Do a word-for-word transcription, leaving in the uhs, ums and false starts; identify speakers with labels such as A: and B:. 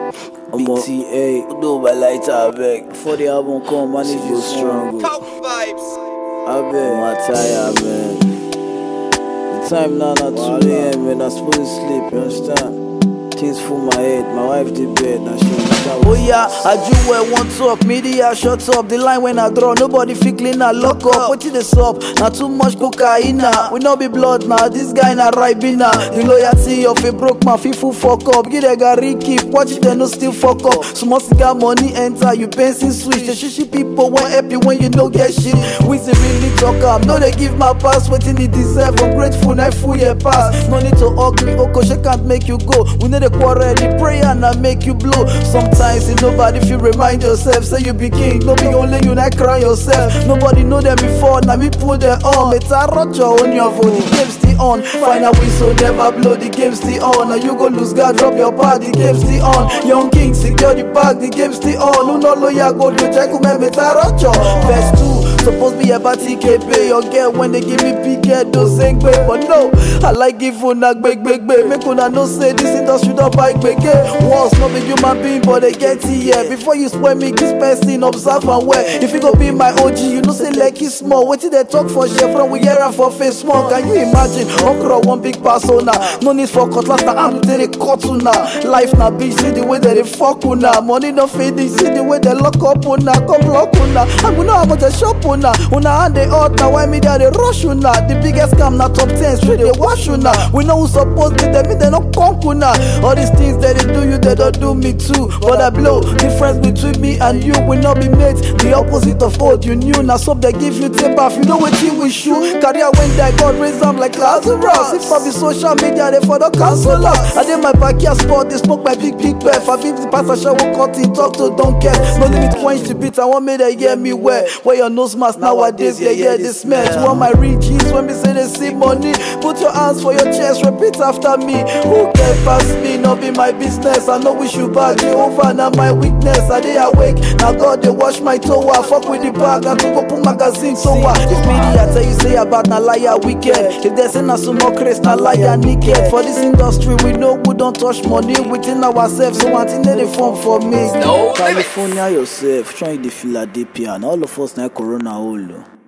A: B T A, do my lighter, I beg. Before the album come, manage your strong.
B: Top vibes.
A: I beg, my tire, man. The time now, not two A M, man. I'm supposed to sleep, you understand? Things full my head, my wife did bed, now she understand. Oh yeah, I do well, one talk, media shut up. The line when I draw, nobody feel clean, I lock up. What it is up? Not too much cocaine, now. We no be blood now, this guy na ribena. The loyalty of a broke man, people fuck up. Get a gary keep, watch it, they no still fuck up. Small cigar money enter, you pencil switch. The shishi people won't help you when you no get shit. We say really talk up, no they give my pass, waiting it deserve. I'm grateful, I full your pass. No need to hug me, Oko, she can't make you go. We need a quarrel, the prayer and I make you blow. Sometimes if nobody feel remind yourself, say you be king, no be only you not cry yourself. Nobody know them before, now me put them on. It's a roger on your phone, the game still on. Final whistle never blow, the game still on. Now you go lose God, drop your part, the game still on. Young king secure the bag, the game still on. No no lawyer go to check who me it's a roger. Verse two. Supposed be about T K P, your girl when they give me P K, those ain't great. But no, I like give una big, big, big. Make una no say this industry don't buy big. Once no be human being, but they get here. Before you spoil me, this person observe and wear. If you go be my O G, you know say like it's small. Wait till they talk for chef from we hear and for face small. Can you imagine? Okra one big persona. No need for cutlass, now I'm they cut una. Life na bitch, see the way that they fuck una. Money no fading, see the way they lock up una. Come lock una. I go know how much I shop una. Una and they out now, why me there they rush una. The biggest scam na top ten, straight they wash una. We know who supposed to them, me they no conk una. All these things that they do you, they don't do me too. But I blow, difference between me and you will not be made. The opposite of what you knew. Now some they give you tape off, you know what you will shoot. Career when die, God raise them like Lazarus. If I be social media, they for the cancel us. I did my backyard sport, they smoke my big big breath. I be the pastor shower cut it, talk to don't care. No limit quench the beat, I want me to hear me where. Where your nose mask nowadays, they hear this mess. You want my riches when me say they see money. Put your hands for your chest, repeat after me. Who can pass me, not be my business. I know we should back Jehovah, now my weakness. I dey awake, now God they wash my toe. I fuck with the bag and took up magazine. So what? If media tell you say about na liar wicked. If they say na sumo Chris, na liar naked. For this industry we know we don't touch money within ourselves. So one thing they form for me.
B: No
A: California yourself, trying the Philadelphia, and all of us na Corona hole.